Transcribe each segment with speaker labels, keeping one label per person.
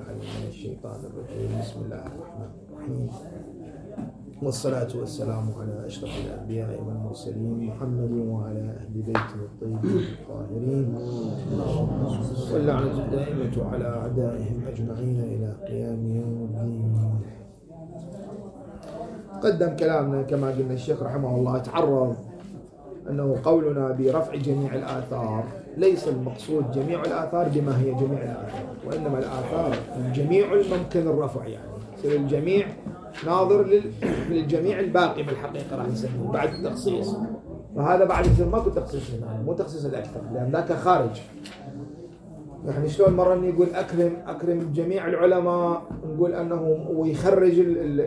Speaker 1: بالله من الشيطان الرجيم. بسم الله الرحمن الرحيم، والصلاة والسلام على أشرف الأنبياء والمرسلين محمد وعلى أهل بيته الطيبين الطاهرين، واللعنة الدائمة على أعدائهم أجمعين إلى قيام يوم الدين. قدم كلامنا كما قلنا الشيخ رحمه الله تعرض أنه قولنا برفع جميع الآثار ليس المقصود جميع الآثار بما هي جميع الآثار، وإنما الآثار الجميع الممكن الرفع، يعني يصير الجميع ناظر للجميع الباقي بالحقيقة راح نسميه بعد التخصيص. فهذا بعد يصير ماكو تخصيص هنا، مو تخصيص الأكثر لأن ذاك خارج. يعني شلون مرة يقول أكرم جميع العلماء، نقول أنه ويخرج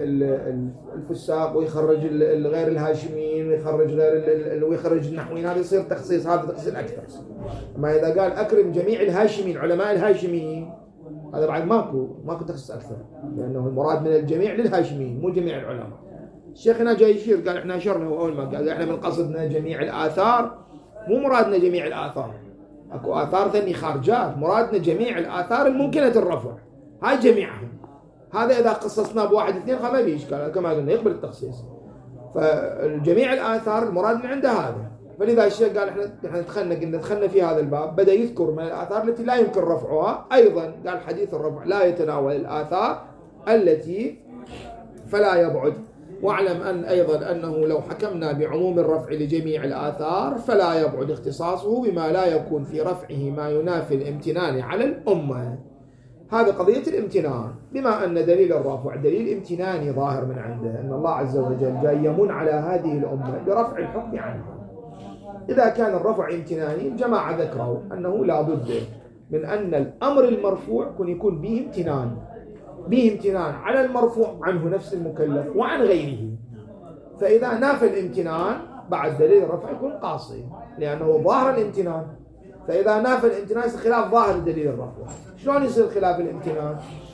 Speaker 1: الفساق ويخرج غير الهاشميين ويخرج النحويين، هذا يصير تخصيص، هذا تخصيص الأكثر. أما إذا قال أكرم جميع الهاشميين علماء الهاشميين، هذا بعد ماكو تخصيص أكثر، لأنه المراد من الجميع للهاشميين مو جميع العلماء. الشيخ هنا جاي يشير، قال إحنا أشرنا أول ما قال إحنا من قصدنا جميع الآثار، مو مرادنا جميع الآثار، اكو آثار ثانية خارجات، مرادنا جميع الآثار الممكنة الرفع، هاي جميعها. هذا إذا خصصنا بواحد اثنين ما بيه إشكال، كما قلنا يقبل التخصيص. فجميع الآثار المراد من عنده هذا. فلذا الشيخ قال احنا دخلنا في هذا الباب، بدأ يذكر من الآثار التي لا يمكن رفعها. أيضا قال حديث الرفع لا يتناول الآثار التي فلا يبعد. واعلم أن أيضا أنه لو حكمنا بعموم الرفع لجميع الآثار فلا يبعد اختصاصه بما لا يكون في رفعه ما ينافي الامتنان على الأمة. هذه قضية الامتنان، بما أن دليل الرفع دليل امتناني ظاهر من عنده، أن الله عز وجل جاي يمن على هذه الأمة برفع الحكم عنها. إذا كان الرفع امتناني، الجماعة ذكروا أنه لا بد من أن الأمر المرفوع يكون به امتنان على المرفوع عنه نفس المكلف وعن غيره. فإذا نافى الامتنان بعد دليل الرفع يكون قاصي، لأنه ظاهر الامتنان. فإذا نافى الامتنان يصير خلاف ظاهر دليل الرفع. شلون يصير خلاف الامتنان؟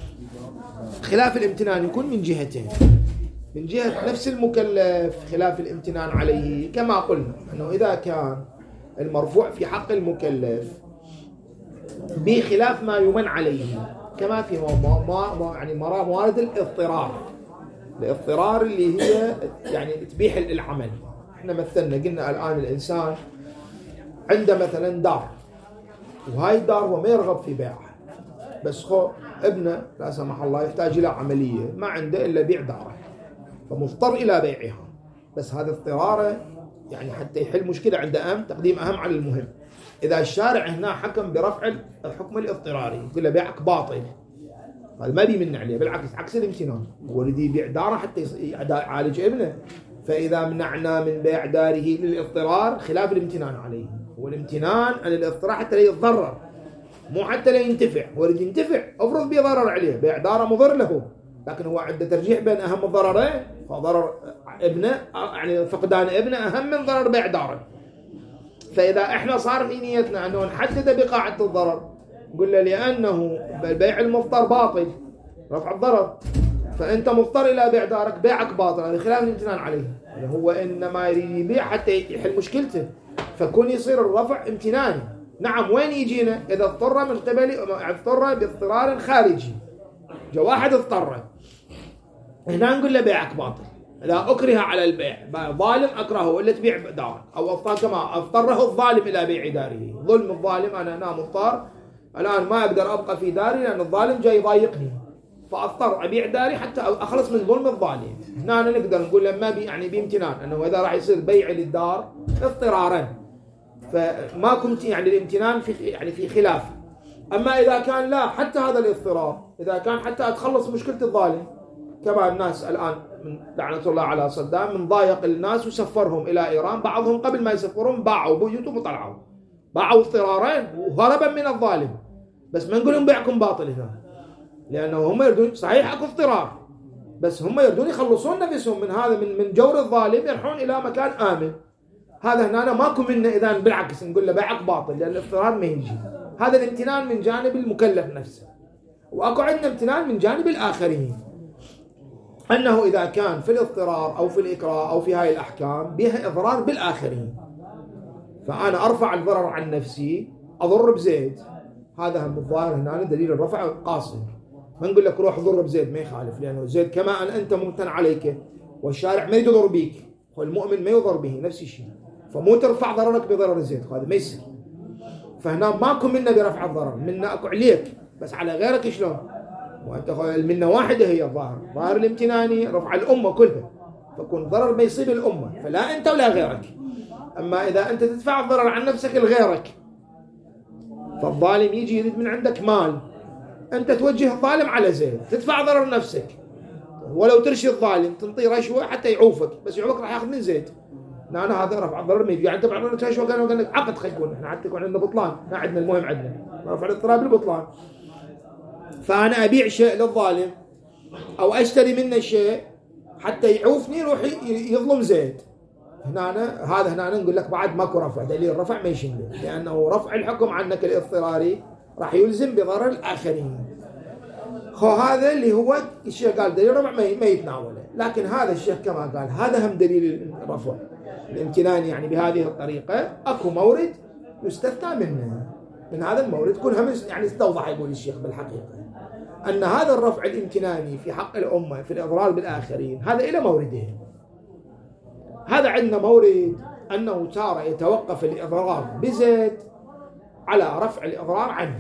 Speaker 1: خلاف الامتنان يكون من جهتين، من جهة نفس المكلف خلاف الامتنان عليه، كما قلنا أنه إذا كان المرفوع في حق المكلف بخلاف ما يمن عليه، كما في يعني موارد الاضطرار اللي هي يعني تبيح العمل. احنا مثلنا قلنا الآن الإنسان عنده مثلا دار، وهاي الدار هو ما يرغب في بيعها، بس ابنه لا سمح الله يحتاج إلى عملية، ما عنده إلا بيع داره، فمضطر إلى بيعها. بس هذا اضطراره يعني حتى يحل مشكلة عنده تقديم أهم على المهم. إذا الشارع هنا حكم برفع الحكم الاضطراري، يقول له بيعك باطل، هذا ما بيمن عليه، بالعكس عكس الامتنان، هو يريد يبيع داره حتى يعالج ابنه. فإذا منعنا من بيع داره للاضطرار خلاف الامتنان عليه. والامتنان عن الاضطرار حتى لا يتضرر، مو حتى لا ينتفع. هو يريد ينتفع، افرض بضرر عليه، بيع داره مضر له، لكن هو عنده ترجيح بين أهم الضررين، فضرر ابنه يعني فقدان ابنه أهم من ضرر بيع داره. فإذا إحنا صار في نيتنا أنه نحدد بقاعة الضرر، نقول له لأنه بيع المضطر باطل رفع الضرر، فأنت مضطر إلى بيع دارك، بيعك باطل، هذا خلاف الامتنان عليه. يعني هو إنما يريد يبيع حتى يحل مشكلته، فكون يصير الرفع امتناني. نعم، وين يجينا؟ إذا اضطر من قبل اضطر باضطرار خارجي، جاء واحد اضطر، هنا نقول له بيعك باطل. إذا أكره على البيع، ظالم أكرهه إلا تبيع دارك، أو اضطره الظالم إلى بيع داره. ظلم الظالم، أنا مضطر الآن ما أقدر أبقى في داري لأن الظالم جاي يضايقني، فأضطر أبيع داري حتى أخلص من ظلم الظالم. هنا نقدر نقول لما يعني بامتنان، أنه إذا راح يصير بيع للدار اضطرارا، فما كنت يعني الامتنان في خلاف. أما إذا كان لا، حتى هذا الاضطرار إذا كان حتى أتخلص مشكلة الظالم، كما الناس الآن من لعنة الله على صدام من ضايق الناس وسفرهم إلى إيران، بعضهم قبل ما يسفرهم باعوا بيوتهم وطلعوا، باعوا اضطرارين وهربا من الظالم. بس ما نقول لهم بيعكم باطل هنا، لأنه هم يردون، صحيح أكو اضطرار، بس هم يردون يخلصون نفسهم من هذا من جور الظالم، يروحون إلى مكان آمن. هذا هنا ماكو منه، إذا بالعكس نقول له بيعك باطل، لأن الاضطرار ما يجي. هذا الامتنان من جانب المكلف نفسه. وأكو عندنا امتنان من جانب الآخرين، أنه إذا كان في الاضطرار أو في الإكراه أو في هاي الأحكام بها إضرار بالآخرين، فأنا أرفع الضرر عن نفسي أضر بزيد، هذا هم الظاهر هنا دليل الرفع قاصر. ما نقول لك روح ضر بزيد، ما يخالف، لأنه زيد كما أن أنت ممتن عليك والشارع ما يضر بيك، والمؤمن ما يضر به نفس الشيء، فمو ترفع ضررك بضرر زيد، هذا ما يصير. فهنا ماكو منا برفع الضرر، منا أكو عليك، بس على غيرك شلون؟ وأنت المنة واحدة هي الظاهر، ظاهر الامتناني رفع الأمة كلها، فكون الضرر ما يصيب الأمة، فلا أنت ولا غيرك. أما إذا أنت تدفع الضرر عن نفسك لغيرك، فالظالم يجي يريد من عندك مال، أنت توجه الظالم على زيد، تدفع ضرر نفسك، ولو ترشي الظالم تنطي رشوة حتى يعوفك، بس يعوفك راح ياخذ من زيد. أنا هذا رفع الضرر ما يجي، يعني أنت بعد رشوة قال لك عقد خشبون، إحنا حتى يكون عندنا بطلان، ما عندنا المهم عندنا رفع الاضطراب البطلان. فأنا أبيع شيء للظالم أو أشتري منه شيء حتى يعوفني يروح يظلم زيد، هنا نقول لك بعد ماكو رفع، دليل الرفع ما يشمله، لأنه رفع الحكم عنك الاضطراري راح يلزم بضرر الآخرين. هذا اللي هو الشيخ قال دليل الرفع ما يتناوله، لكن هذا الشيخ كما قال هذا هم دليل الرفع الامتنان، يعني بهذه الطريقة أكو مورد يستثنى منه، من هذا المورد كلها يعني استوضح يقول الشيخ بالحقيقة أن هذا الرفع الامتناني في حق الأمة في الإضرار بالآخرين هذا إلى موردين. هذا عندنا مورد أنه تارة يتوقف الإضرار بزيد على رفع الإضرار عنه،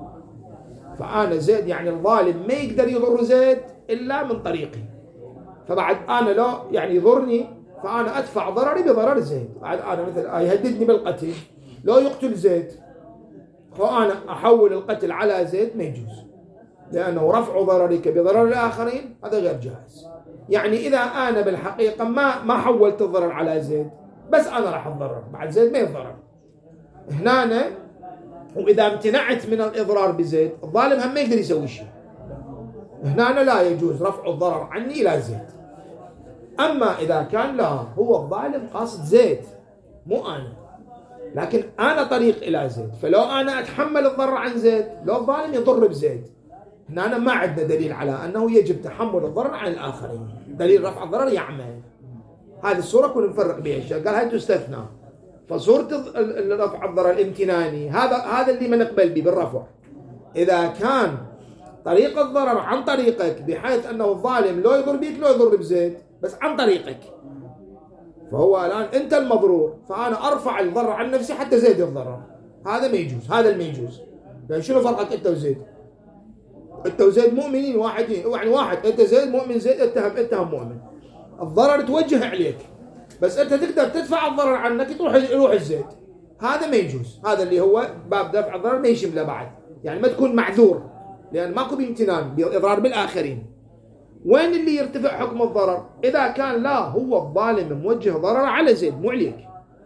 Speaker 1: فأنا زيد يعني الظالم ما يقدر يضر زيد إلا من طريقي، فبعد أنا لو يعني يضرني فأنا أدفع ضرري بضرر زيد، بعد أنا مثل يهددني بالقتل لو يقتل زيد فأنا أحول القتل على زيد ما يجوز، لأنه رفع ضررك بضرر الآخرين هذا غير جائز. يعني إذا أنا بالحقيقة ما حولت الضرر على زيد، بس أنا راح أتضرر، بعد زيد ما يتضرر هنا. وإذا امتنعت من الإضرار بزيد الظالم هم ما يقدر يسوي شيء، هنا لا يجوز رفع الضرر عني إلى زيد. أما إذا كان لا هو الظالم قاصد زيد مو أنا، لكن أنا طريق إلى زيد، فلو أنا أتحمل الضرر عن زيد لو الظالم يضر بزيد، هنا ما عندنا دليل على أنه يجب تحمل الضرر عن الآخرين، دليل رفع الضرر يعمل. هذه الصورة كنا نفرق بها، الشيخ قال هاي تستثنى. فصورة رفع الضرر الامتناني هذا اللي ما نقبل به بالرفع، إذا كان طريق الضرر عن طريقك بحيث أنه الظالم لو يضر بيك لو يضر بزيد بس عن طريقك، فهو الآن أنت المضرور، فأنا أرفع الضرر عن نفسي حتى زيد يتضرر، هذا ما يجوز، هذا اللي ما يجوز. يعني شنو فرقك أنت وزيد؟ أنت وزيد مؤمنين واحدين، يعني واحد، أنت زيد مؤمن، زيد اتهم مؤمن، الضرر توجه عليك، بس أنت تقدر تدفع الضرر عنك يروح الزيد، هذا ما يجوز. هذا اللي هو باب دفع الضرر ما يشمله بعد، يعني ما تكون معذور، لأن ماكو بامتنان بإضرار بالآخرين. وين اللي يرتفع حكم الضرر؟ إذا كان لا هو الظالم موجه ضرر على زيد مو عليك،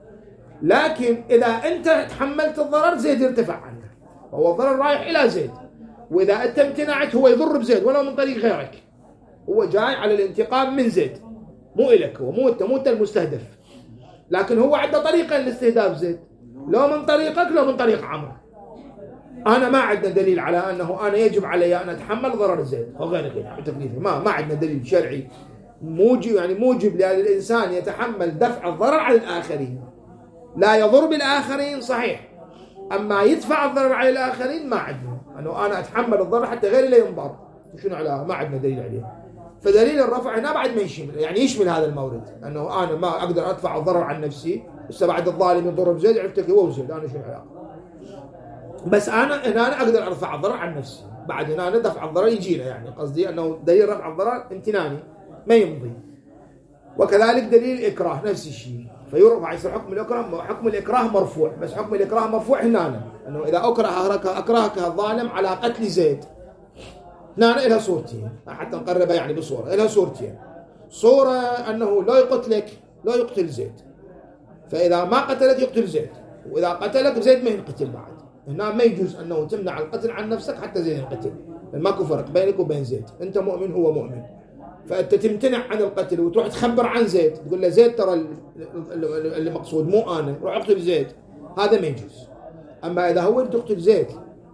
Speaker 1: لكن إذا أنت تحملت الضرر زيد يرتفع عنك، فهو الضرر رايح إلى زيد، وإذا أنت امتنعت هو يضر بزيد ولو من طريق غيرك، هو جاي على الانتقام من زيد مو إلك، هو مو أنت المستهدف، لكن هو عنده طريقة لاستهداف زيد، لو من طريقك لو من طريق عمرو. أنا ما عندنا دليل على أنه أنا يجب علي أن أتحمل ضرر زيد أو غير كذا، ما عندنا دليل شرعي موجب للإنسان يتحمل دفع الضرر على الآخرين. لا يضر بالآخرين صحيح، أما يدفع الضرر على الآخرين ما عندنا، أنه أنا أتحمل الضرر حتى غيري لا ينضر، شنو على ما عندنا دليل عليه. فدليل الرفع هنا بعد ما يشمل، يعني يشمل هذا المورد، أنه أنا ما أقدر أدفع الضرر عن نفسي، بس بعد الظالم يضر بزيد عرفتك هو وزيد، أنا شنو العلاقة؟ بس أنا أقدر أرفع الضرر عن نفسي، بعد هنا دفع الضرر يجينا، يعني قصدي أنه دليل رفع الضرر امتناني ما يمضي. وكذلك دليل الإكراه نفس الشيء، فيرفع يصير حكم الإكراه مرفوع، بس حكم الإكراه مرفوع هنا أنه إذا أكرهك الظالم على قتل زيد، هنا إلها صورتين حتى نقربها يعني بصورة، إلها صورتين، صورة أنه لا يقتلك لا يقتل زيد، فإذا ما قتلك يقتل زيد، وإذا قتلك زيد ما ينقتل بعد. هنا ما يجوز أنه تمنع القتل عن نفسك حتى زيد ينقتل، ماكو فرق بينك وبين زيد، أنت مؤمن هو مؤمن، فأنت تمتنع عن القتل وتروح تخبر عن زيد، تقول له زيد ترى اللي مقصود مو أنا، روح اقتل زيد، هذا ما يجوز. أما إذا هو يقتل زيد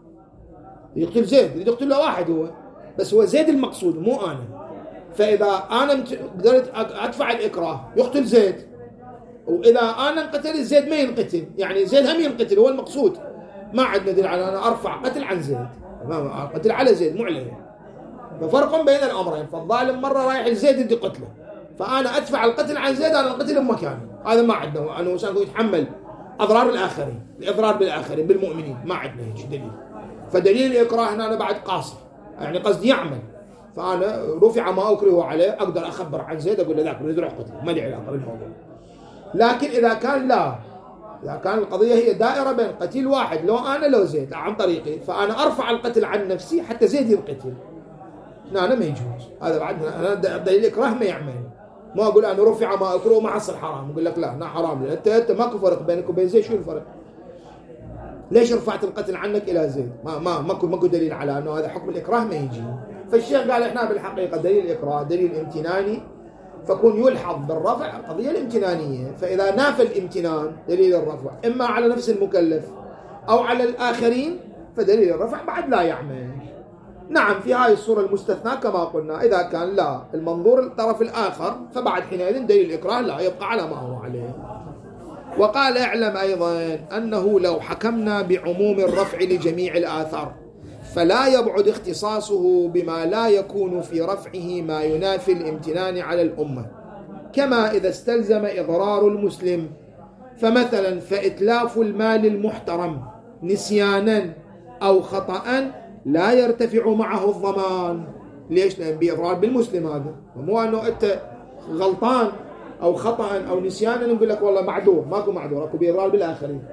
Speaker 1: يقتل له واحد هو، بس هو زيد المقصود مو أنا، فإذا أنا قدرت أدفع الإكراه يقتل زيد، وإذا أنا انقتل زيد ما ينقتل، يعني زيد هم ينقتل هو المقصود، ما عندنا دليل على أنا أرفع قتل عن زيد، قتل على زيد مو عليه. ففرق بين الأمرين. فالظالم مرة رايح لزيد يدي قتله، فأنا أدفع القتل عن زيد، أنا القتل بمكانه، هذا ما عندنا. أنه إنسان يتحمل أضرار الآخرين، الإضرار بالآخرين بالمؤمنين، ما عندنا هيك دليل. فدليل الإكراه هنا أنا بعد قاصر، يعني قصدي يعمل، فأنا رفع ما أكره عليه، أقدر أخبر عن زيد أقول له ذاك يريد يروح قتله، ما لي علاقة بالموضوع. لكن إذا كان لا، إذا كان القضية هي دائرة بين قتيل واحد، لو أنا لو زيد عن طريقي، فأنا أرفع القتل عن نفسي حتى زيد ينقتل، أنا ما يجوز. هذا بعد أنا دليل الإكراه ما يعمل. ما أقول أنا رفع ما أكره ما حصل حرام، أقول لك لا أنا حرام، أنت ماكو فرق بينك وبين زيد. شو الفرق؟ ليش رفعت القتل عنك إلى زيد؟ ماكو دليل على أنه هذا حكم الإكراه ما يجي. فالشيخ قال إحنا بالحقيقة دليل الإكراه دليل امتناني، فكون يلحظ بالرفع القضية الامتنانية. فإذا نافى الامتنان دليل الرفع إما على نفس المكلف أو على الآخرين، فدليل الرفع بعد لا يعمل. نعم في هاي الصورة المستثنى كما قلنا، إذا كان لا المنظور الطرف الآخر، فبعد حينئذ دليل الإكراه لا يبقى على ما هو عليه. وقال اعلم أيضا أنه لو حكمنا بعموم الرفع لجميع الآثار فلا يبعد اختصاصه بما لا يكون في رفعه ما ينافي الامتنان على الأمة، كما إذا استلزم إضرار المسلم. فمثلا فإتلاف المال المحترم نسيانا أو خطأ لا يرتفع معه الضمان. ليش؟ لأن بإضرار بالمسلم، هذا مو أنه أنت غلطان أو خطأ أو نسيانا نقول لك والله معذور، ماكو معذور، أكو بإضرار بالآخرين.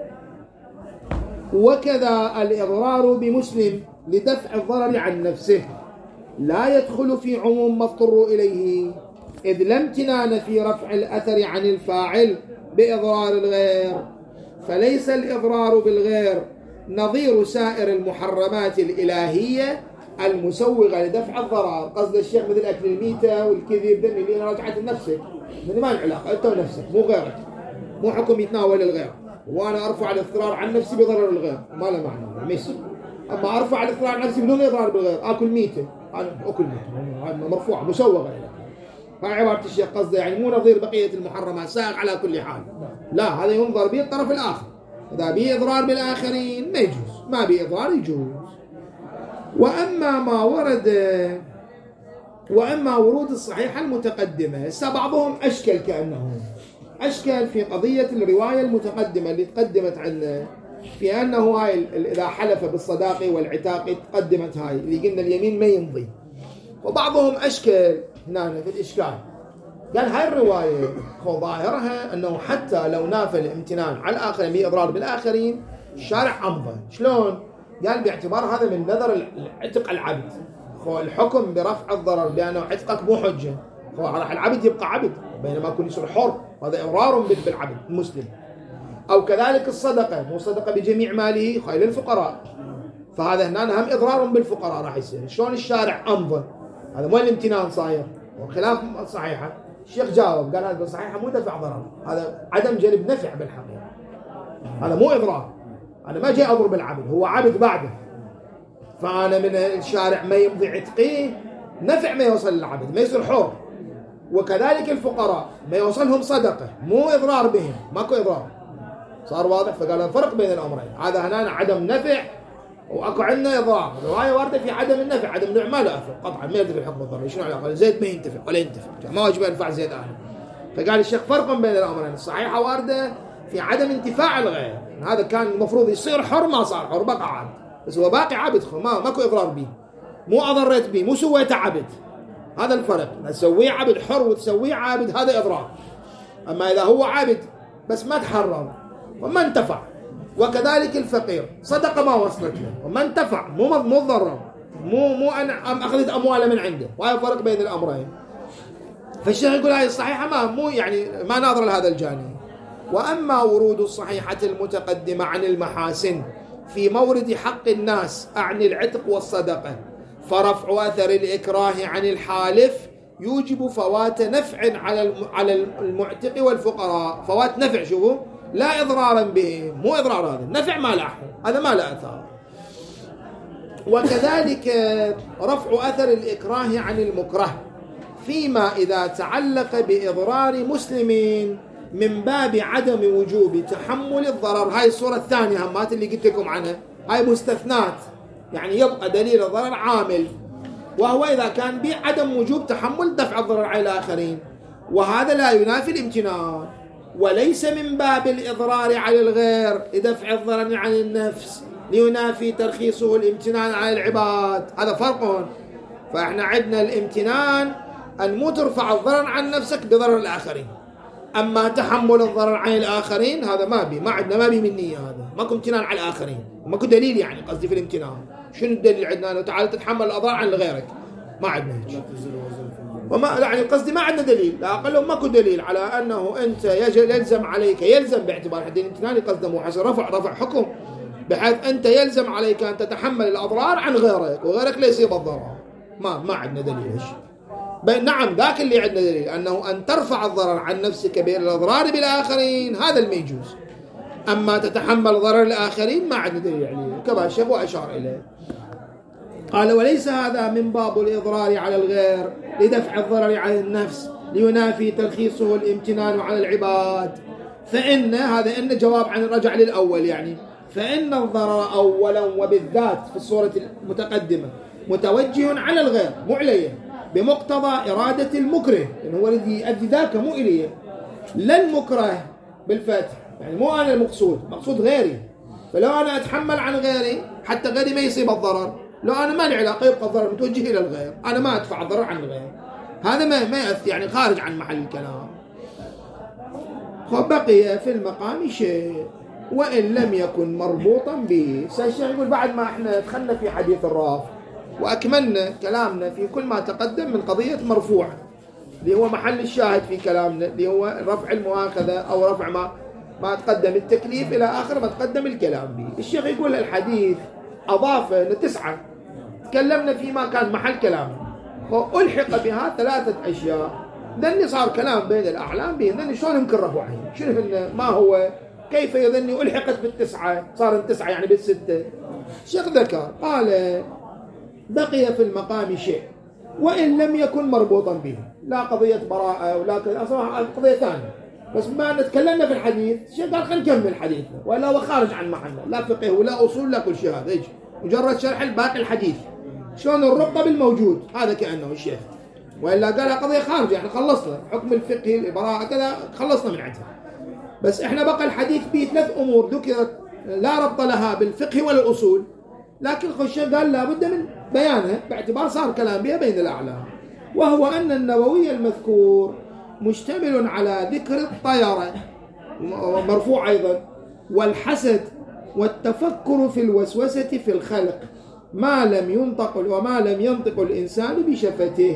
Speaker 1: وكذا الإضرار بمسلم لدفع الضرر عن نفسه لا يدخل في عموم ما اضطر إليه، إذ لا امتنان في رفع الأثر عن الفاعل بإضرار الغير، فليس الإضرار بالغير نظير سائر المحرمات الإلهية المسوغة لدفع الضرر. قصد الشيخ مثل أكل الميتة والكذب دم اللي رجعت لنفسك، من ما العلاقة أنت ونفسك مو غيرك، مو حكم يتناول الغير، وأنا أرفع الاضطرار عن نفسي بضرر الغير ما له معنى مش. أما أرفع الاضطرار عن نفسي بدون إضرار بالغير، أكل ميتة، أنا أكل ميتة مرفوعة مسوغة إلى هاي عبارة الشيخ. قصده يعني مو نظير بقية المحرمات سائغ على كل حال، لا هذا ينظر به الطرف الآخر، إذا به إضرار بالآخرين ما يجوز، ما به إضرار يجوز. وأما ورود الصحيحة المتقدمة، هسه بعضهم أشكل كأنه أشكل في قضية الرواية المتقدمة اللي تقدمت عندنا، في أنه هاي إذا حلف بالصداق والعتاق تقدمت هاي اللي قلنا اليمين ما يمضي. وبعضهم أشكل هنا في الإشكال، قال هاي الرواية ظاهرها أنه حتى لو نافى الامتنان على الآخرين بإضرار بالآخرين الشارع أمضى. شلون؟ قال باعتبار هذا من نظر عتق العبد، الحكم برفع الضرر بأنه عتقك مو حجة، راح العبد يبقى عبد بينما يكون يصير حر، هذا إضرار بالعبد المسلم. أو كذلك الصدقة، مو صدقة بجميع ماله خير للفقراء، فهذا هنا هم إضرار بالفقراء راح يصير. شلون الشارع أمضى؟ هذا مو الامتنان صاير وخلاف صحيحة. الشيخ جاوب قال هذا صحيحة مو دفع ضرر، هذا عدم جلب نفع بالحقيقة، هذا مو إضرار، أنا ما جاي أضرب العبد، هو عبد بعده، فأنا من الشارع ما يمضي عتقيه نفع ما يوصل للعبد ما يصير حر. وكذلك الفقراء ما يوصلهم صدقة مو إضرار بهم، ماكو إضرار، صار واضح. فقال الفرق بين الأمرين، هذا هنا عدم نفع واكو عندنا اضرار. الروايه وارده في عدم النفع، عدم النفع ما له اثر قطعا، ما ينتفع حكم الضرر. شنو علاقه زيد ما ينتفع ولا ينتفع، ما واجب ينفع زيد اهله. فقال الشيخ فرق بين الامرين، الصحيحه وارده في عدم انتفاع الغير، هذا كان المفروض يصير حر ما صار حر بقى عبد، بس هو باقي عبد ماكو اضرار به، مو اضريت به، مو سويته عبد. هذا الفرق، تسويه عبد حر وتسويه عابد هذا اضرار. اما اذا هو عبد بس ما تحرر وما انتفع، وكذلك الفقير صدقه ما وصلت له وما انتفع، مو ضرر، مو انا اخذت امواله من عنده، وهذا فرق بين الامرين. فالشيخ يقول هاي الصحيحه ما ناظر لهذا الجانب. واما ورود الصحيحه المتقدمه عن المحاسن في مورد حق الناس اعني العتق والصدقه، فرفع اثر الاكراه عن الحالف يوجب فوات نفع على المعتق والفقراء، فوات نفع، شوفوا لا إضرارا به، مو إضرار، هذا نفع ما له هذا ما له أثار. وكذلك رفع أثر الإكراه عن المكره فيما إذا تعلق بإضرار مسلمين من باب عدم وجوب تحمل الضرر. هاي الصورة الثانية همات اللي قلت لكم عنها، هاي مستثنات، يعني يبقى دليل الضرر عامل. وهو إذا كان به عدم وجوب تحمل دفع الضرر على الآخرين، وهذا لا ينافي الامتنان، وليس من باب الإضرار على الغير لدفع الضرر عن النفس لينافي ترخيصه الامتنان على العباد. هذا فرق. فإحنا عندنا الامتنان أن مو ترفع الضرر عن نفسك بضرر الآخرين، أما تحمل الضرر عن الآخرين هذا ما عندنا من نية، هذا ماكو امتنان على الآخرين، ماكو دليل. يعني قصدي في الامتنان شنو الدليل عندنا؟ أنه تعال تتحمل الأضرار عن غيرك، ما عندنا هيك. وما يعني قصدي ما عندنا دليل، لا أقل ماكو دليل على أنه أنت يلزم باعتبار حد الامتنان قصده مو حسن رفع حكم، بحيث أنت يلزم عليك أن تتحمل الأضرار عن غيرك وغيرك لا يصيب الضرر. ما عندنا دليل هيك. نعم ذاك اللي عندنا دليل أنه أن ترفع الضرر عن نفسك بالإضرار بالآخرين هذا الميجوز، أما تتحمل ضرر الآخرين ما عندنا دليل عليه، كما الشيخ وأشار إليه. قال وليس هذا من باب الإضرار على الغير لدفع الضرر عن النفس لينافي ترخيصه الامتنان على العباد. فإن هذا إن جواب عن الرجع للأول، يعني فإن الضرر أولا وبالذات في الصورة المتقدمة متوجه على الغير مو عليه بمقتضى إرادة المكره، لأنه هو الذي يؤدي ذاك مو إليه، لا المكره بالفتح، يعني مو أنا المقصود، مقصود غيري. فلو أنا أتحمل عن غيري حتى غيري ما يصيب الضرر، لو أنا ما لي علاقة يبقى الضرر متوجه إلى الغير، أنا ما أدفع الضرر عن الغير، هذا ما يأثي، يعني خارج عن محل الكلام. وبقي في المقام شيء وإن لم يكن مربوطا به. الشيخ يقول بعد ما احنا دخلنا في حديث الرافع وأكملنا كلامنا في كل ما تقدم من قضية مرفوع اللي هو محل الشاهد في كلامنا، اللي هو رفع المؤاخذة أو رفع ما تقدم التكليف إلى آخر ما تقدم الكلام به. الشيخ يقول الحديث أضاف ل9 تكلمنا فيما كان محل كلام، وألحق بها 3 أشياء. ذني صار كلام بين الأعلام به، ذني شلون يمكن رفعه، شنو ما هو كيف يظني ألحقت بال9 صار 9 يعني بال6. الشيخ ذكر قال بقي في المقام شيء وإن لم يكن مربوطا به، لا قضية براءة ولا أصلا قضية ثانية، بس ما نتكلمنا في الحديث الشيخ قال خلينا نكمل حديثنا، ولا هو خارج عن محله، لا فقه ولا أصول لا كل شيء، هذا يجي مجرد شرح الباقي الحديث شلون الربط بالموجود، هذا كأنه الشيخ. وإلا قال قضية خارجة، احنا خلصنا حكم الفقه البراءة كذا خلصنا من عندها، بس احنا بقى الحديث فيه 3 أمور ذكرت لا ربط لها بالفقه ولا الأصول، لكن الشيخ قال لابد من بيانها باعتبار صار كلام بها بين الأعلام، وهو أن النووي المذكور مشتمل على ذكر الطيرة مرفوع أيضا والحسد والتفكر في الوسوسة في الخلق وما لم ينطق الإنسان بشفته.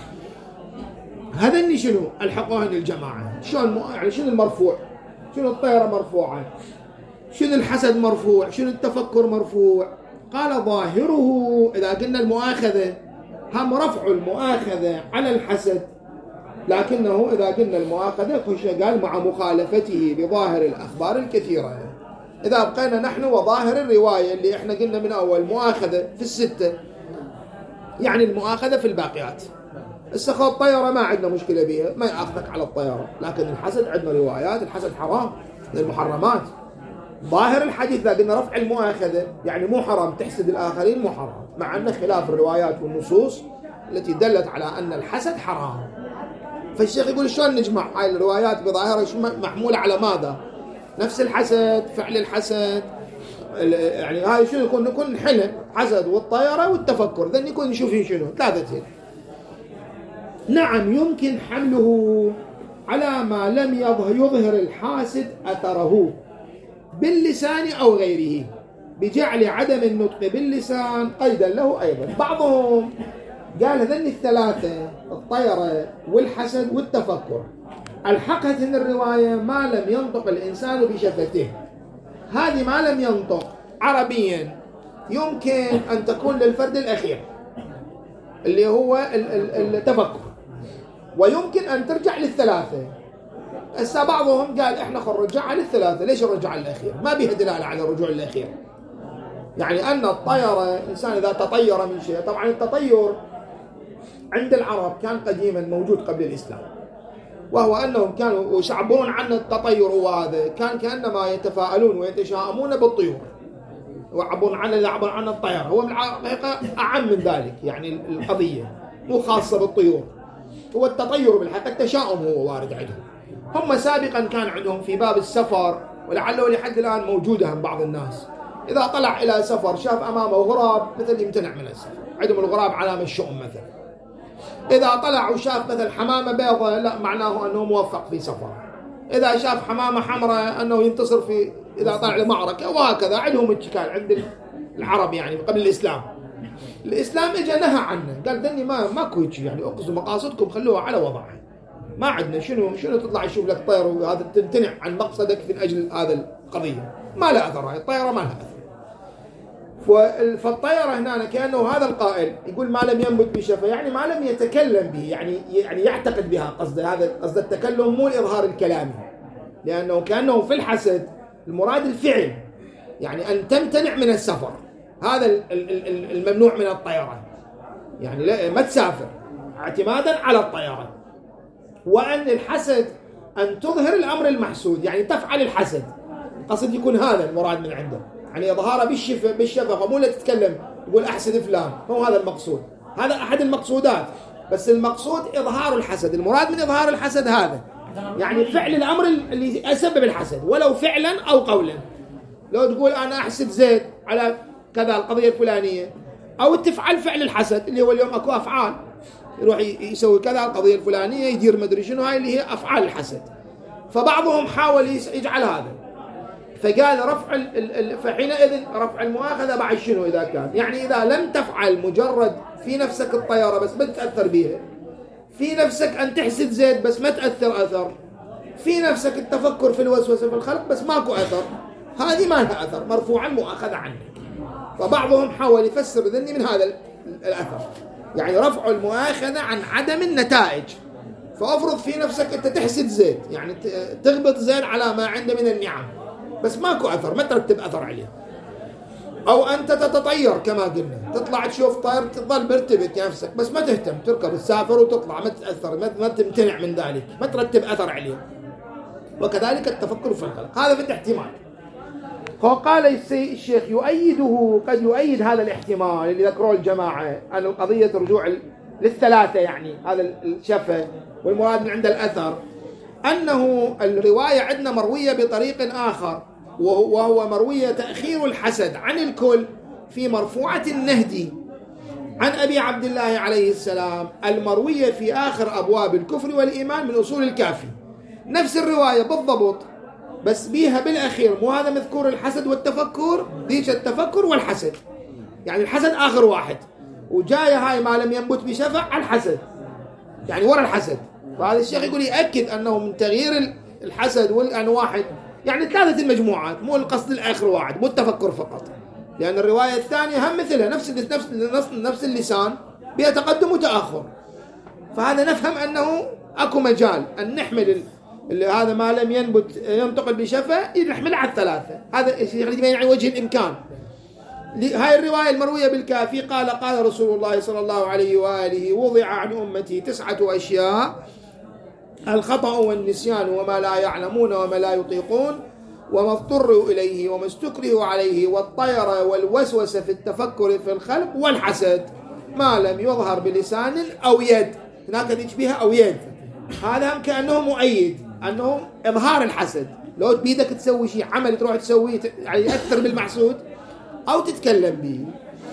Speaker 1: هذا اللي شنو الحقوهن الجماعة، يعني شنو المرفوع، شنو الطيرة مرفوعة، شنو الحسد مرفوع، شنو التفكر مرفوع. قال ظاهره إذا قلنا المؤاخذة هم رفع المؤاخذة على الحسد، لكنه إذا قلنا المؤاخذة قال مع مخالفته بظاهر الأخبار الكثيرة. إذا بقينا نحن وظاهر الرواية اللي احنا قلنا من أول مؤاخذة في 6 يعني المؤاخذة في الباقيات. السخاء الطيرة ما عندنا مشكلة بها، ما يأخذك على الطيرة، لكن الحسد عندنا روايات الحسد حرام من المحرمات. ظاهر الحديث إذا قلنا رفع المؤاخذة يعني مو حرام تحسد الآخرين، مو حرام، مع أن خلاف الروايات والنصوص التي دلت على أن الحسد حرام. فالشيخ يقول شلون نجمع هاي الروايات بظاهرها محمولة على ماذا؟ نفس الحسد، فعل الحسد، يعني هاي شنو يكون حلم حسد والطيرة والتفكر، ذن يكون نشوفين شنو 3. نعم يمكن حمله على ما لم يظهر الحاسد أثره باللسان أو غيره بجعل عدم النطق باللسان قيدا له أيضا. بعضهم قال هذين 3 الطيرة والحسد والتفكر الحقت إن الرواية ما لم ينطق الإنسان بشفته. هذه ما لم ينطق عربيا يمكن أن تكون للفرد الأخير اللي هو التفكر، ويمكن أن ترجع ل3. هسه بعضهم قال احنا نرجعها ل3، ليش نرجع للأخير؟ ما بيها دلالة على الرجوع للأخير، يعني أن الطيرة إنسان إذا تطير من شيء، طبعا التطير عند العرب كان قديما موجود قبل الإسلام، وهو أنهم كانوا يعبرون عن التطير، وهذا كان كأنما يتفاءلون ويتشاءمون بالطيور، يعبر عن الطيرة. هو بالحقيقة أعم من ذلك، يعني القضية مو خاصة بالطيور، هو التطير بالحقيقة، التشاؤم هو وارد عندهم. هم سابقا كان عندهم في باب السفر، ولعله لحد الآن موجودة عند بعض الناس، إذا طلع إلى سفر شاف أمامه غراب مثل يمتنع من السفر، عندهم الغراب علامة الشؤم مثلا. إذا طلع وشاف مثل حمامة بيضاء لا معناه أنه موفق في سفر. إذا شاف حمامة حمراء أنه ينتصر في إذا طلع لمعركة، وهكذا عندهم الشكال عند العرب يعني قبل الإسلام. الإسلام إجا نهى عنه، قال دني ماكو هيك، يعني أقصوا مقاصدكم خلوها على وضعها، ما عندنا شنو تطلع يشوف لك طير وهذا تمتنع عن مقصدك من أجل هذا القضية، ما لها أثر، هاي الطيرة ما لها أثر. فالطيرة هنا كأنه هذا القائل يقول ما لم ينبت بشفة، يعني ما لم يتكلم به، يعني يعتقد بها قصده، هذا قصد التكلم مو الإظهار الكلامي، لأنه كأنه في الحسد المراد الفعل، يعني أن تمتنع من السفر، هذا الممنوع من الطيران، يعني لا ما تسافر اعتمادا على الطيران. وأن الحسد أن تظهر الأمر المحسود، يعني تفعل الحسد، قصد يكون هذا المراد من عنده، يعني إظهاره بالشفقة، مو لا تتكلم تقول أحسد فلان، هو هذا المقصود، هذا أحد المقصودات، بس المقصود إظهار الحسد، المراد من إظهار الحسد هذا يعني فعل الأمر اللي يسبب الحسد، ولو فعلا أو قولا. لو تقول أنا أحسد زيد على كذا القضية الفلانية، أو تفعل فعل الحسد اللي هو اليوم أكو أفعال، يروح يسوي كذا القضية الفلانية، يدير مدري شنو، هاي اللي هي أفعال الحسد. فبعضهم حاول يجعل هذا، فقال فحينئذ رفع المؤاخذة بعد شنو إذا كان، يعني إذا لم تفعل مجرد في نفسك الطيارة بس ما تأثر بها، في نفسك أن تحسد زيد بس ما تأثر أثر، في نفسك التفكر في الوسوسة في الخلق بس ماكو أثر، هذه ما لها أثر، مرفوعا مؤاخذة عنك. فبعضهم حاول يفسر ذني من هذا الأثر، يعني رفع المؤاخذة عن عدم النتائج. فأفرض في نفسك أنت تحسد زيد، يعني تغبط زيد على ما عنده من النعم، بس ماكو أثر، ما ترتب أثر عليه. أو أنت تتطير كما قلنا، تطلع تشوف طير تظل مرتبط نفسك بس ما تهتم، تركب تسافر وتطلع، ما تأثر، ما تمتنع من ذلك، ما ترتب أثر عليه. وكذلك التفكر في الخلق، هذا في الاحتمال. هو قال الشيخ يؤيده، قد يؤيد هذا الاحتمال اللي ذكروه الجماعة أن القضية رجوع للثلاثة، يعني هذا الشفة والمراد من عند الأثر، أنه الرواية عندنا مروية بطريق آخر، وهو مروية تأخير الحسد عن الكل في مرفوعة النهدي عن أبي عبد الله عليه السلام، المروية في آخر أبواب الكفر والإيمان من أصول الكافي، نفس الرواية بالضبط، بس بيها بالأخير، مو هذا مذكور الحسد والتفكر، ديش التفكر والحسد، يعني الحسد آخر واحد، وجاية هاي ما لم ينبت بشفع على الحسد، يعني ورا الحسد. فهذا الشيخ يقول يأكد أنه من تغيير الحسد والأن واحد، يعني ثلاثة المجموعات، مو القصد الآخر واحد، مو التفكر فقط، لأن الرواية الثانية هم مثلها نفس اللسان بها تقدم وتأخر. فهذا نفهم أنه أكو مجال أن نحمل هذا ما لم ينتقل بشفة نحمل على الثلاثة. هذا يعني وجه الإمكان. هاي الرواية المروية بالكافي قال رسول الله صلى الله عليه وآله وضع عن أمتي 9 أشياء: الخطأ والنسيان وما لا يعلمون وما لا يطيقون وما اضطروا إليه وما استكرهوا عليه والطيرة والوسوسة في التفكر في الخلق والحسد ما لم يظهر بلسان أو يد. هناك تشبيه أو يد، هذا هم كأنه مؤيد أنه إظهار الحسد، لو بيدك تسوي شيء عمل تروح تسويه يعني يأثر بالمحسود أو تتكلم به.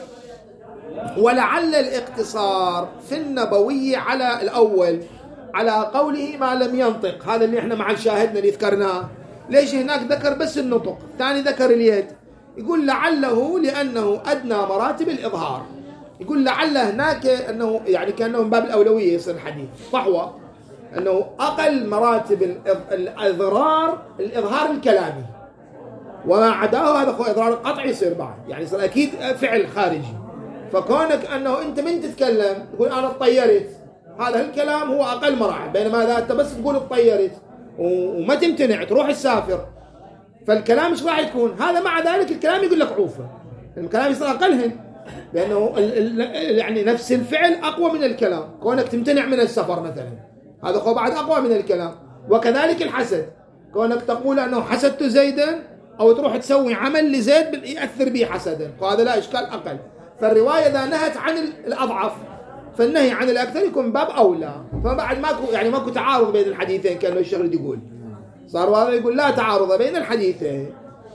Speaker 1: ولعل الاقتصار في النبوي على الأول على قوله ما لم ينطق، هذا اللي احنا مع شاهدنا اللي ذكرناه. ليش هناك ذكر بس النطق، الثاني ذكر اليد؟ يقول لعله لأنه أدنى مراتب الإظهار. يقول لعل هناك أنه يعني كأنه من باب الأولوية يصير الحديث صحوة، أنه أقل مراتب الإظهار الكلامي، وما عداه هذا هو إظهار القطعي يصير بعد، يعني يصير أكيد فعل خارجي. فكونك أنه أنت من تتكلم تقول أنا اتطيرت، هذا الكلام هو أقل مراحل، بينما إذا أنت بس تقول اتطيرت وما تمتنع تروح تسافر، فالكلام مش راح يكون هذا. مع ذلك الكلام يقول لك عوفة، الكلام يصير أقلهن، لأنه يعني نفس الفعل أقوى من الكلام. كونك تمتنع من السفر مثلا هذا هو بعد أقوى من الكلام. وكذلك الحسد، كونك تقول أنه حسدت زيدا أو تروح تسوي عمل لزيد يأثر به حسدا، وهذا لا إشكال أقل. فالرواية إذا نهت عن الأضعف فالنهي عن الأكثر يكون باب أولى. فبعد ماكو تعارض بين الحديثين كأنه الشيخ يقول، صار هذا يقول لا تعارض بين الحديثين.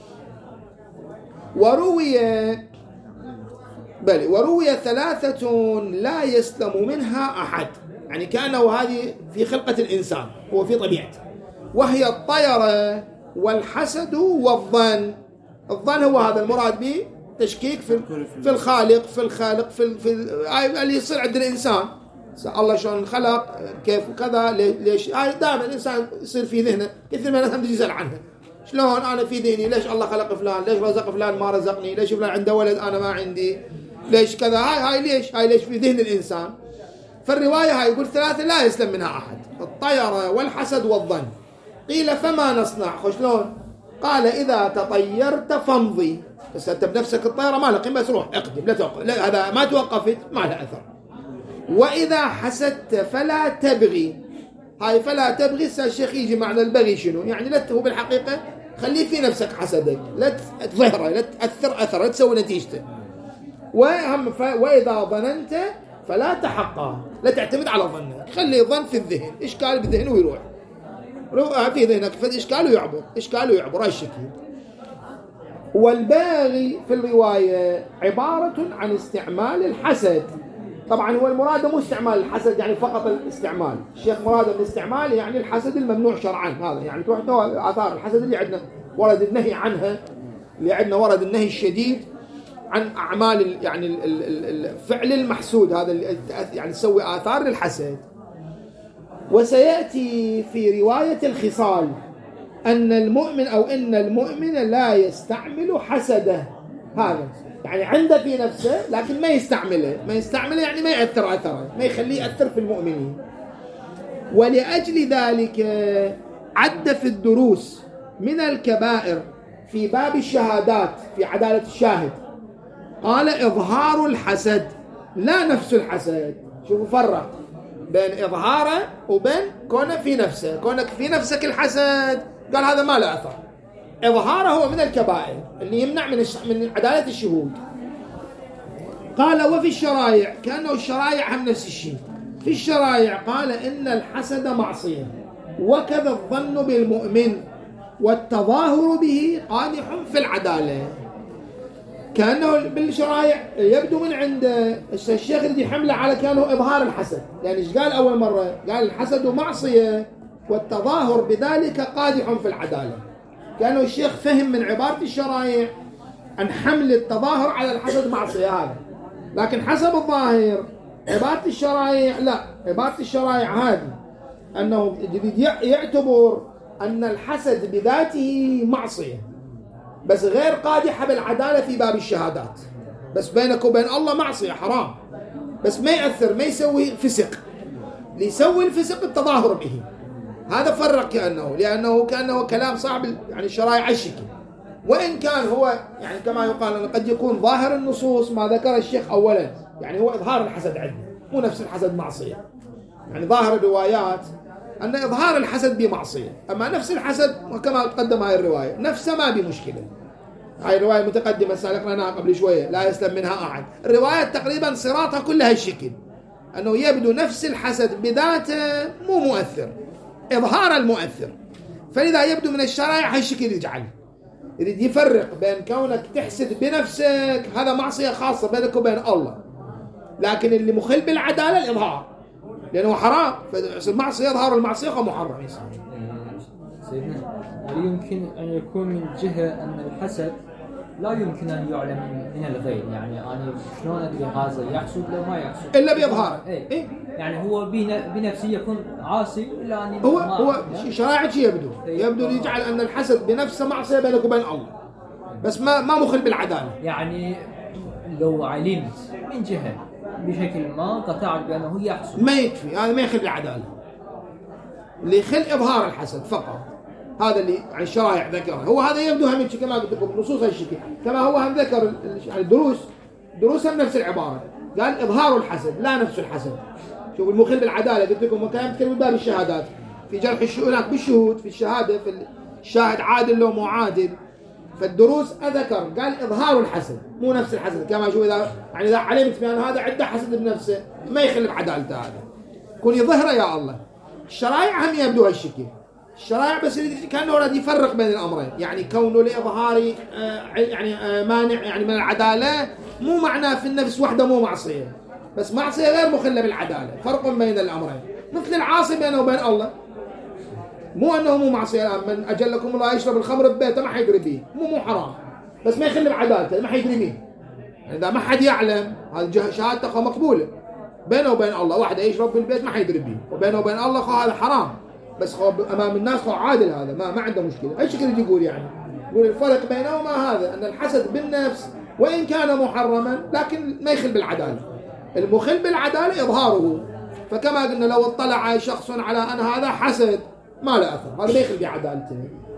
Speaker 1: وروي 3 لا يسلم منها أحد، يعني كأنه هذه في خلقة الإنسان، هو في طبيعته، وهي الطيرة والحسد والظن. الظن هو هذا المراد به تشكيك في الخالق، في اللي يصير عند الإنسان، الله شلون خلق، كيف وكذا، ليش. دائما الإنسان يصير في ذهنه كثير من الناس يسأل عنها، شلون أنا في ذهني ليش الله خلق فلان، ليش رزق فلان ما رزقني، ليش فلان عنده ولد أنا ما عندي، ليش كذا. هاي ليش في ذهن الإنسان. فالرواية هاي يقول 3 لا يسلم منها أحد، الطيرة والحسد والظن. قيل فما نصنع، شلون؟ قال إذا تطيرت فامضي، بس أنت بنفسك الطيرة ما لقي، بس روح اقدم، لا توقف، لا هذا ما توقفت ما له أثر. وإذا حسدت فلا تبغي، هاي فلا تبغي الشيخ يجي معنى البغي شنو؟ يعني لا هو بالحقيقة خليه في نفسك حسدك، لا تظهره، لا تأثر أثر، لا تسوي نتيجته. وإذا ظننت فلا تحقق، لا تعتمد على ظنك، خلي ظن في الذهن، إشكال بالذهن ويروح في ذهنك فد إشكال ويعبر الشكل. والباغي في الرواية عبارة عن استعمال الحسد. طبعا هو المراد مو استعمال الحسد يعني فقط الاستعمال، الشيخ مراد بالاستعمال يعني الحسد الممنوع شرعا، هذا يعني تروح آثار الحسد اللي عندنا ورد النهي عنها، اللي عندنا ورد النهي الشديد عن أعمال يعني الفعل المحسود، هذا اللي يعني تسوي آثار للحسد. وسيأتي في رواية الخصال أن المؤمن لا يستعمل حسده، هذا يعني عنده في نفسه لكن ما يستعمله يعني ما يأثر أثره، ما يخليه يأثر في المؤمنين. ولأجل ذلك عد في الدروس من الكبائر في باب الشهادات في عدالة الشاهد، قال إظهار الحسد لا نفس الحسد. شوفوا فرق بين إظهاره وبين كونه في نفسه. كونك في نفسك الحسد قال هذا ما له أثر، إظهاره هو من الكبائر اللي يمنع من عدالة الشهود. قال وفي الشرائع، كأنه الشرائع هم نفس الشيء. في الشرائع قال إن الحسد معصية، وكذا الظن بالمؤمن والتظاهر به قادح في العدالة. كأنه بالشرائع يبدو من عند الشيخ الذي حمله على كأنه إظهار الحسد، يعني إيش قال أول مرة؟ قال الحسد معصية والتظاهر بذلك قادح في العدالة. كأنه الشيخ فهم من عبارة الشرائع أن حمل التظاهر على الحسد معصية هذا، لكن حسب الظاهر عبارة الشرائع لا، عبارة الشرائع هذه أنه يعتبر أن الحسد بذاته معصية بس غير قادحة بالعدالة في باب الشهادات، بس بينك وبين الله معصية حرام، بس ما يأثر، ما يسوي فسق. ليسوي الفسق التظاهر به، هذا فرق لأنه كأنه كلام صعب يعني الشرائع الشكل. وإن كان هو يعني كما يقال أنه قد يكون ظاهر النصوص ما ذكر الشيخ أولا، يعني هو إظهار الحسد عندنا مو نفس الحسد معصية، يعني ظاهر الروايات أن إظهار الحسد بمعصية، أما نفس الحسد وكما تقدم هاي الرواية نفسها ما بمشكلة. هاي الرواية متقدمة سألقناها قبل شوية لا يسلم منها أحد. الروايات تقريبا صراطها كلها الشكل، أنه يبدو نفس الحسد بذاته مو مؤثر، إظهار المؤثر. فلذا يبدو من الشرائع هالشكل يجعل يريد يفرق بين كونك تحسد بنفسك هذا معصية خاصة بينك وبين الله، لكن اللي مخل بالعدالة الإظهار لأنه حرام، فالمعصية يظهر المعصية ومحرم.
Speaker 2: سيدنا هل يمكن أن يكون من جهة أن الحسد لا يمكن أن يعلم من الغير؟ يعني أنا شلون أدري هذا يحسد لو ما يحسد
Speaker 1: إلا بإظهاره.
Speaker 2: إيه؟ يعني هو بنفسه يكون عاصي إلا أن
Speaker 1: هو شرائع يبدو يجعل أن الحسد بنفسه معصية بينك وبين الله، بس ما مخل بالعدالة.
Speaker 2: يعني لو علمت من جهة بشكل ما قطعت بأنه يحسد
Speaker 1: ما يكفي، هذا ما يخل بالعدالة، اللي يخل إظهار الحسد فقط، هذا اللي يعني الشرائع ذكرها. هو هذا يبدو هم كما قلت لكم النصوص هالشكل، كما هو هم ذكر يعني الدروس هم نفس العبارة، قال إظهار الحسد لا نفس الحسد. شوف المخل بالعدالة قلت لكم وكان يتكلم باب الشهادات في جرح هناك بالشهود في الشهادة، في الشاهد عادل لو مو عادل، فالدروس أذكر قال إظهار الحسد مو نفس الحسد، كما شو إذا يعني إذا علمت بأن هذا عنده حسد بنفسه ما يخلي بعدالته، هذا كون يظهره يا الله. الشرائع هم يبدو هالشكل، الشرائع بس كانه يريد يفرق بين الأمرين، يعني كونه لإظهار يعني مانع يعني من العدالة مو معناه في النفس وحده مو معصية، بس معصية غير مخلة بالعدالة، فرق بين الأمرين. مثل العاصي بينه وبين الله، مو أنه مو معصية الآن، من أجلكم الله يشرب الخمر ببيته ما حيدري به، مو حرام، بس ما يخلي بعدالته ما حيدري به، يعني إذا ما حد يعلم هذه شهادته مقبولة. بينه وبين الله واحد يشرب بالبيت ما حيدري به، وبينه وبين الله هذا حرام، بس أمام الناس عادل، هذا ما عنده مشكلة. أي شكل يقول يعني يقول الفرق بينهما هذا، أن الحسد بالنفس وإن كان محرما لكن ما يخل بالعدالة، المخل بالعدالة إظهاره. فكما قلنا لو اطلع شخص على أن هذا حسد ما له أثر، هذا ما يخل بعدالته.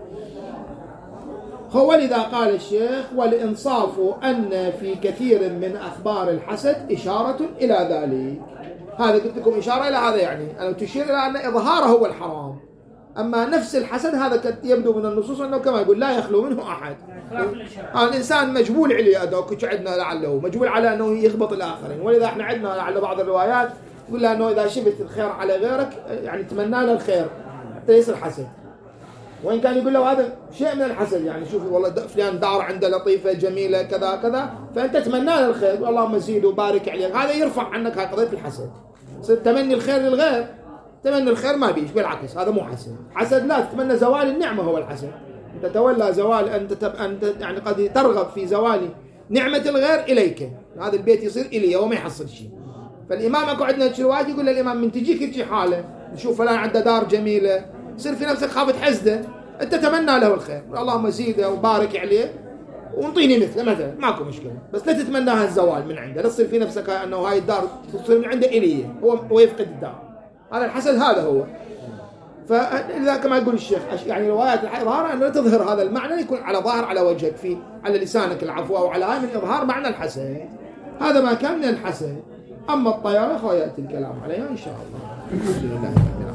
Speaker 1: ولذا قال الشيخ والإنصاف أن في كثير من أخبار الحسد إشارة إلى ذلك. هذا قلت لكم إشارة إلى هذا، يعني أنا تشير إلى أن إظهاره هو الحرام، أما نفس الحسد هذا يبدو من النصوص أنه كما يقول لا يخلو منه أحد. الإنسان مجبول عليه أدوك عندنا لعله مجبول على أنه يغبط الآخرين، ولذا احنا عندنا على بعض الروايات يقول له أنه إذا شفت الخير على غيرك يعني تمنى له الخير حتى يصير حسد، وإن كان يقول له هذا شيء من الحسد، يعني شوف والله فلان دار عنده لطيفة جميلة كذا كذا، فأنت تتمنى له الخير اللهم زيد وبارك عليك، هذا يرفع عنك قضية الحسد. تمني الخير للغير، تمني الخير ما بيش، بالعكس هذا مو حسد. حسد لا تتمنى زوال النعمة هو الحسد، أنت تولى زوال أنت يعني قد ترغب في زوال نعمة الغير إليك، هذا البيت يصير إلي وما يحصل شيء. فالإمام أكو عندنا روايات يقول للإمام من تجيك تجي حالة نشوف فلان عنده دار جميلة، يصير في نفسك خافت حسده، أنت تتمنى له الخير اللهم زيده وبارك عليه ونطيني مثله مثلا، ماكو مشكلة، بس لا تتمناها الزوال من عنده، لا تصير في نفسك أنه هاي الدار تصير من عنده إليه هو يفقد الدار، هذا الحسد هذا هو. فإذا كما يقول الشيخ يعني روايات الإظهار أن لا تظهر هذا المعنى، يكون على ظاهر على وجهك في على لسانك العفو أو على هاي من إظهار معنى الحسد، هذا ما كان من الحسد. أما الطيارة فيأتي الكلام عليها إن شاء الله.